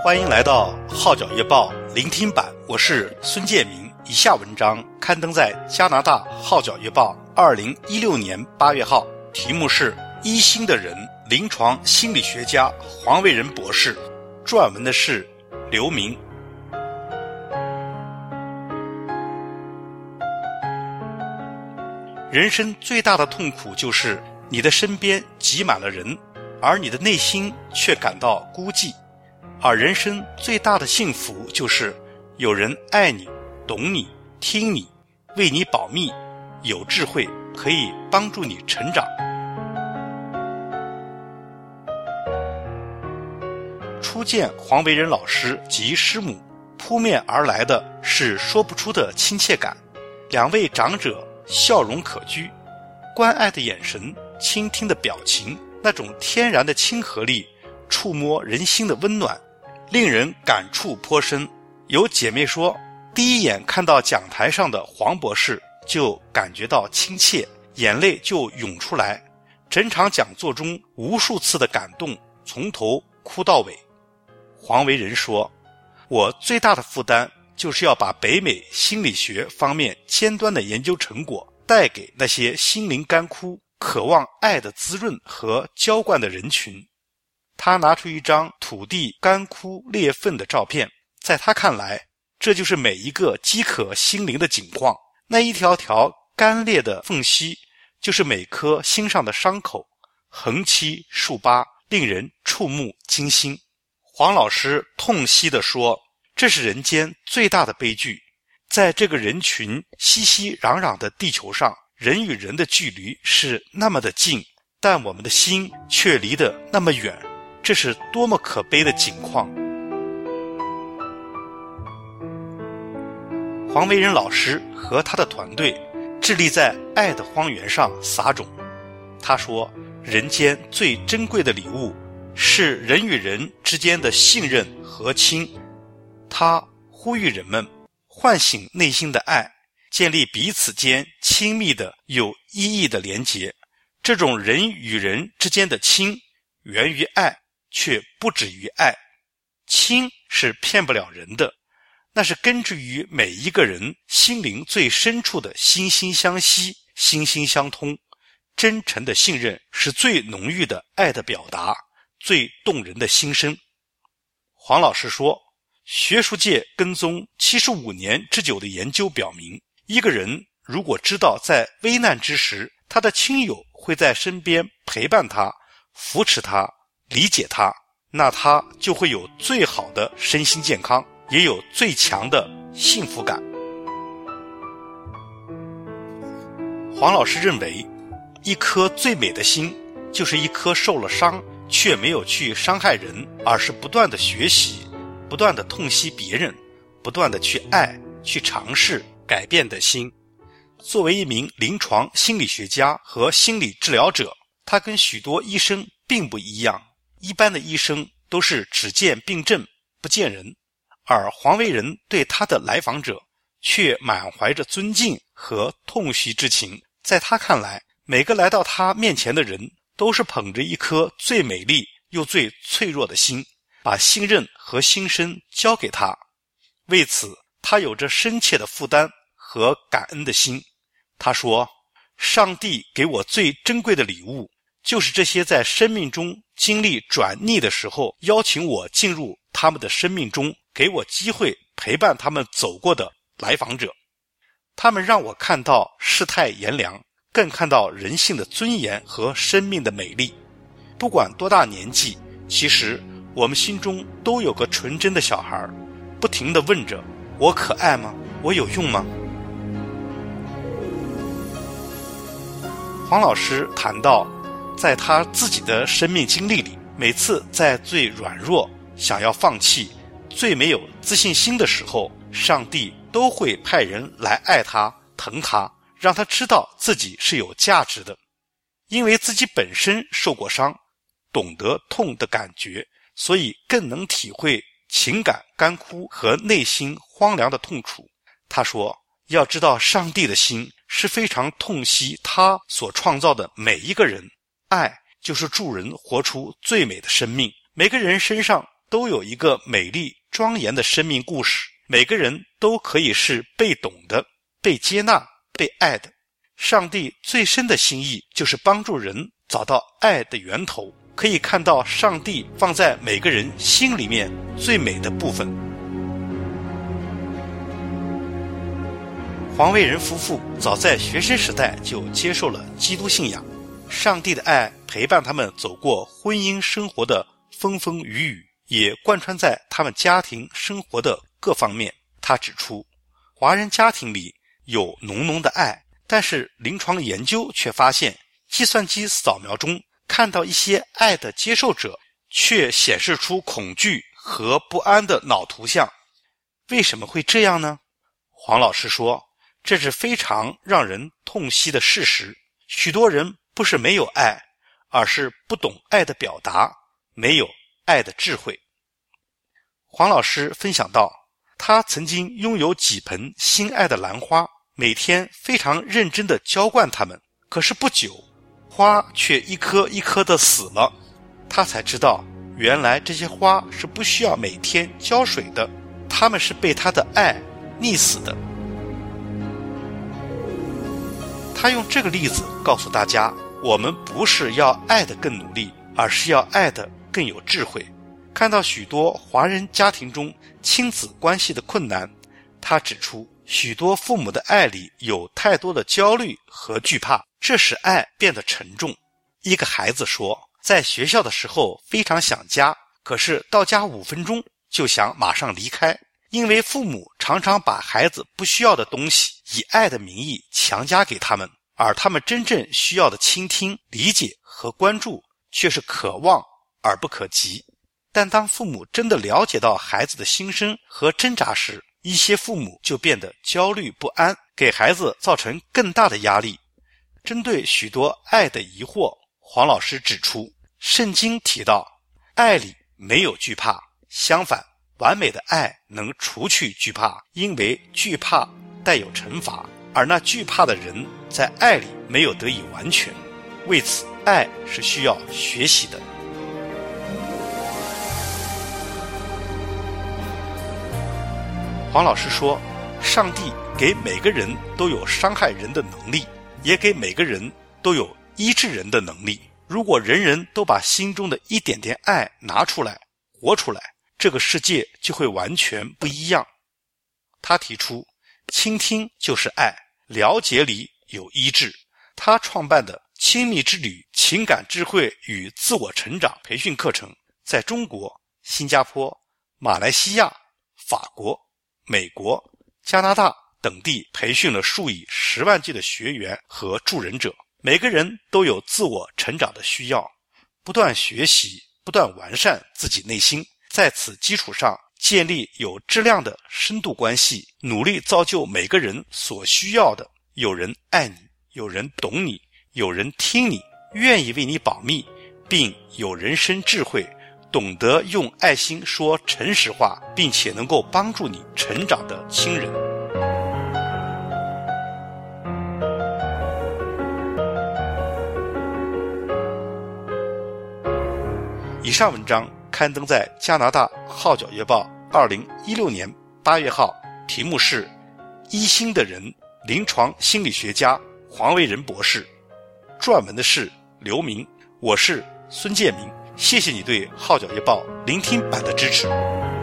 欢迎来到号角月报聆听版，我是孙建明。以下文章刊登在加拿大号角月报2016年8月号，题目是一心的人，临床心理学家黄维仁博士，撰文的是刘明。人生最大的痛苦就是你的身边挤满了人，而你的内心却感到孤寂。而人生最大的幸福就是有人爱你，懂你，听你，为你保密，有智慧，可以帮助你成长。初见黄维仁老师及师母，扑面而来的是说不出的亲切感。两位长者笑容可掬，关爱的眼神，倾听的表情，那种天然的亲和力，触摸人心的温暖，令人感触颇深。有姐妹说，第一眼看到讲台上的黄博士就感觉到亲切，眼泪就涌出来。整场讲座中无数次的感动，从头哭到尾。黄维仁说，我最大的负担就是要把北美心理学方面尖端的研究成果带给那些心灵干枯、渴望爱的滋润和浇灌的人群。他拿出一张土地干枯裂缝的照片，在他看来，这就是每一个饥渴心灵的景况。那一条条干裂的缝隙，就是每颗心上的伤口，横七竖八，令人触目惊心。黄老师痛惜地说，这是人间最大的悲剧。在这个人群熙熙攘攘的地球上，人与人的距离是那么的近，但我们的心却离得那么远，这是多么可悲的景况。黄维仁老师和他的团队致力在爱的荒原上撒种。他说，人间最珍贵的礼物是人与人之间的信任和亲。他呼吁人们唤醒内心的爱，建立彼此间亲密的有意义的连结。这种人与人之间的亲源于爱，却不止于爱。亲是骗不了人的，那是根植于每一个人心灵最深处的心心相惜，心心相通。真诚的信任是最浓郁的爱的表达，最动人的心声。黄老师说，学术界跟踪75年之久的研究表明，一个人如果知道在危难之时，他的亲友会在身边陪伴他，扶持他，理解他，那他就会有最好的身心健康，也有最强的幸福感。黄老师认为，一颗最美的心，就是一颗受了伤却没有去伤害人，而是不断的学习，不断的痛惜别人，不断的去爱，去尝试改变的心。作为一名临床心理学家和心理治疗者，他跟许多医生并不一样。一般的医生都是只见病症不见人，而黄维仁对他的来访者却满怀着尊敬和痛惜之情。在他看来，每个来到他面前的人都是捧着一颗最美丽又最脆弱的心，把信任和心声交给他。为此，他有着深切的负担和感恩的心。他说，上帝给我最珍贵的礼物，就是这些在生命中经历转逆的时候，邀请我进入他们的生命中，给我机会陪伴他们走过的来访者。他们让我看到世态炎凉，更看到人性的尊严和生命的美丽。不管多大年纪，其实我们心中都有个纯真的小孩，不停地问着，我可爱吗？我有用吗？黄老师谈到，在他自己的生命经历里，每次在最软弱、想要放弃、最没有自信心的时候，上帝都会派人来爱他、疼他，让他知道自己是有价值的。因为自己本身受过伤，懂得痛的感觉，所以更能体会情感干枯和内心荒凉的痛楚。他说，要知道上帝的心是非常痛惜他所创造的每一个人，爱就是助人活出最美的生命。每个人身上都有一个美丽庄严的生命故事，每个人都可以是被懂的、被接纳、被爱的。上帝最深的心意就是帮助人找到爱的源头，可以看到上帝放在每个人心里面最美的部分。黄维仁夫妇早在学生时代就接受了基督信仰，上帝的爱陪伴他们走过婚姻生活的风风雨雨，也贯穿在他们家庭生活的各方面。他指出，华人家庭里有浓浓的爱，但是临床研究却发现，计算机扫描中看到一些爱的接受者，却显示出恐惧和不安的脑图像。为什么会这样呢？黄老师说，这是非常让人痛惜的事实。许多人不是没有爱，而是不懂爱的表达，没有爱的智慧。黄老师分享到，他曾经拥有几盆心爱的兰花，每天非常认真地浇灌它们，可是不久，花却一颗一颗地死了。他才知道，原来这些花是不需要每天浇水的，它们是被他的爱溺死的。他用这个例子告诉大家，我们不是要爱得更努力，而是要爱得更有智慧。看到许多华人家庭中亲子关系的困难，他指出，许多父母的爱里有太多的焦虑和惧怕，这使爱变得沉重。一个孩子说，在学校的时候非常想家，可是到家5分钟就想马上离开，因为父母常常把孩子不需要的东西以爱的名义强加给他们，而他们真正需要的倾听、理解和关注却是可望而不可及。但当父母真的了解到孩子的心声和挣扎时，一些父母就变得焦虑不安，给孩子造成更大的压力。针对许多爱的疑惑，黄老师指出，圣经提到，爱里没有惧怕，相反，完美的爱能除去惧怕，因为惧怕带有惩罚，而那惧怕的人在爱里没有得以完全。为此，爱是需要学习的。黄老师说，上帝给每个人都有伤害人的能力，也给每个人都有医治人的能力。如果人人都把心中的一点点爱拿出来，活出来，这个世界就会完全不一样。他提出，倾听就是爱，了解里有医治。他创办的亲密之旅情感智慧与自我成长培训课程，在中国、新加坡、马来西亚、法国、美国、加拿大等地培训了数以10万计的学员和助人者。每个人都有自我成长的需要，不断学习，不断完善自己内心，在此基础上建立有质量的深度关系，努力造就每个人所需要的，有人爱你，有人懂你，有人听你，愿意为你保密，并有人生智慧，懂得用爱心说诚实话，并且能够帮助你成长的亲人。以上文章刊登在加拿大号角月报2016年8月号，题目是一心的人，临床心理学家黄维仁博士，撰文的是刘明，我是孙建明。谢谢你对号角月报聆听版的支持。